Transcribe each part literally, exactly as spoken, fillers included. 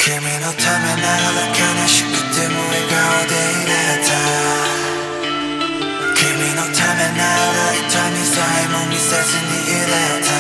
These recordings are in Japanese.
君のためなら悲しくても笑顔でいれた。君のためなら痛みさえも見せずにいれた。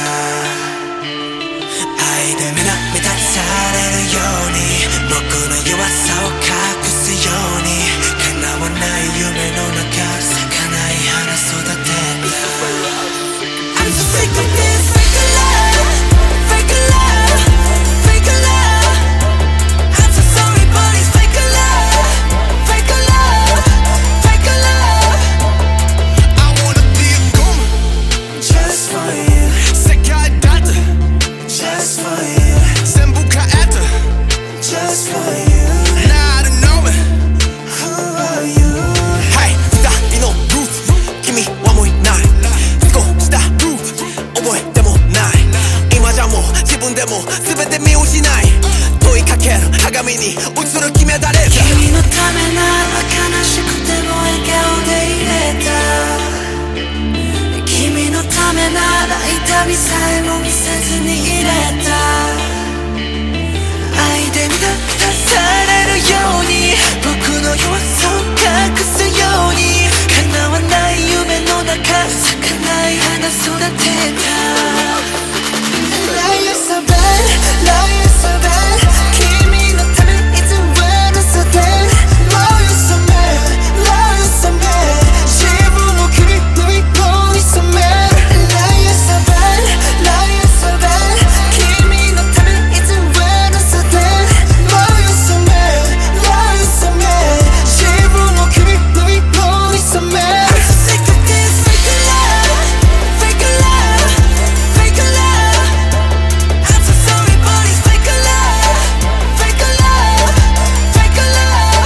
愛でみな満たされるように僕の弱さを隠すように叶わない夢の中咲かない花育てた。 I'm so sick of this fake love, fake love, fake love. I'm so sorry but it's fake love, fake love, fake love. I wanna be a 꿈 Just for you, 색깔 따뜻 just for you, 행복한 애들 just for you. 나를 knowing Who are you? Hey, stop, you know, Ruth Give me one more night Let's go, stop, Ruth 覚えてもない今じゃもう自分でも全て見失い問いかける鏡に映る君は誰だ。 君のためなら悲しくても笑顔でいれた。君のためなら痛みさえも見せずにいれた。愛で満たされるように僕の弱さを隠すように叶わない夢の中咲かない花育てた。Lie you're so bad, lie you're so bad 君のためいつは嘘で Lie you're so mad, lie you're so mad 自分を君の色に染める Lie you're so bad, lie you're so bad 君のためいつは嘘で Lie you're so mad, lie you're so mad 自分を君の色に染める I'm so sick of this fake love, fake love, fake love I'm so sorry but it's fake love, fake love, fake love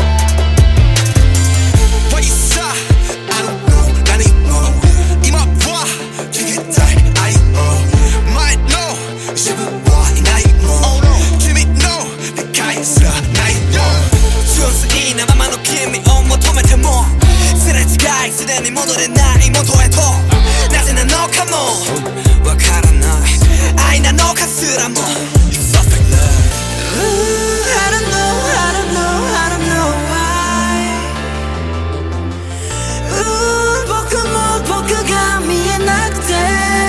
벌써 I don't know anymore今は逃げたい愛を前の自分はいないもん君の理解すらないよ純粋なままの君を求めてもすれ違いすでに戻れない元へとなぜなのかもわからない愛なのかすらも It's all fake love Ooh, I don't know, I don't know, I don't know why Ooh, 僕も僕が見えなくて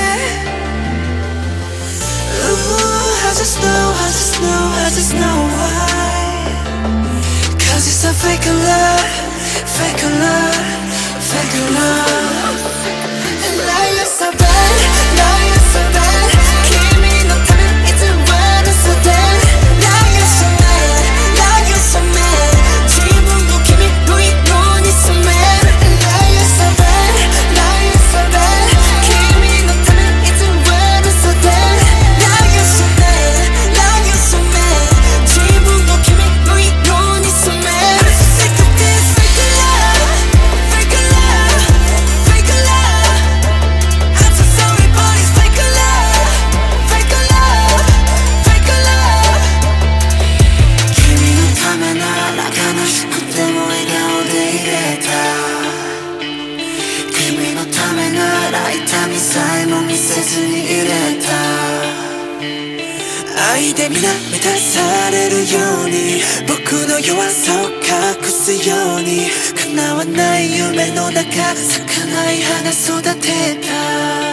Ooh, I just know, I just know, I just know why Cause it's a fake love, fake love, fake love And now you're so bad, now you're so bad 君のためいつは嘘で Now you're so mad, now you're so mad 自分を君の色に染める Now you're so bad, now you're so bad 君のためいつは嘘で Now you're so mad, now you're so mad 自分を君の色に染める I'm so sick of this fake love, fake love, fake love I'm so sorry but it's fake love, fake love, fake love 君のためなら悲しくても笑顔でいれた。君のためなら痛みさえも見せずにいれた。愛で皆満たされるように僕の弱さを隠すように叶わない夢の中咲かない花育てた。